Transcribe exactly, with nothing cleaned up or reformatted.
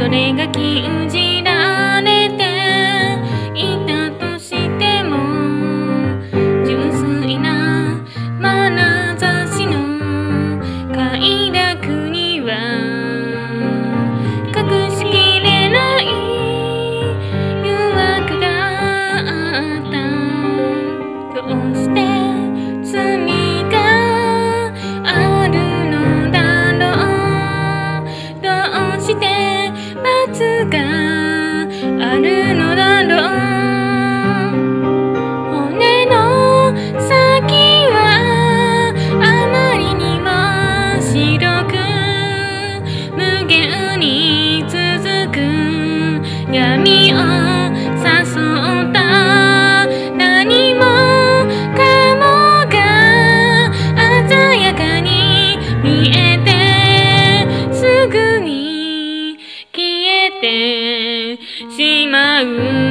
それが禁じられていたとしても、純粋な眼差しの快楽には隠しきれない誘惑があった。どうして罪があるのだろう、どうして罰があるのだろう。骨の先はあまりにも白く無限に続く闇を誘った。何もかもが鮮やかに見えてすぐに消えてしまう。